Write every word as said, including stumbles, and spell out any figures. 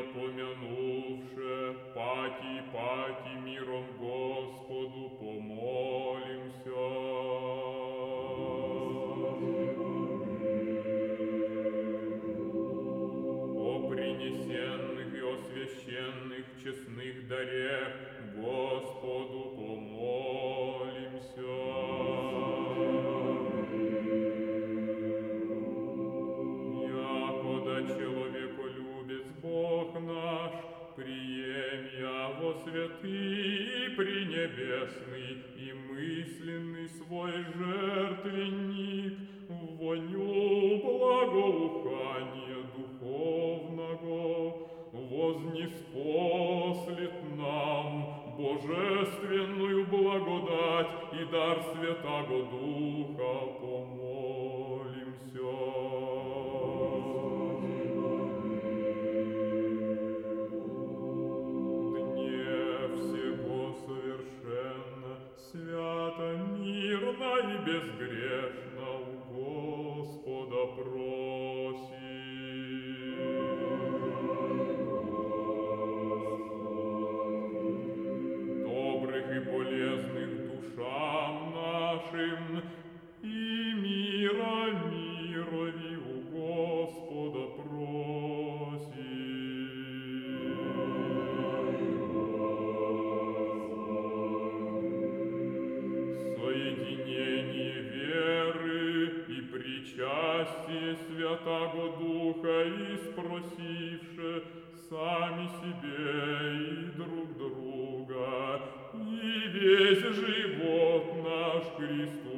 помянувше, паки, паки, миром Господу помолимся. О принесенных и освященных честных дарех Господу помолимся. Якода человеколюбец Бог наш, прием его святый и пренебесный и мысленный свой жертвенник, в воню благоухания духовного, вознеспослит нам божественную благодать и дар Святаго Духа, помолимся. Свято, мирно и безгрешно у Господа просим. Добрых и полезных душам нашим и мира мирови у Господа просим. Соединение веры и причастие Святаго Духа испросивши сами себе и друг друга, и весь живот наш Христу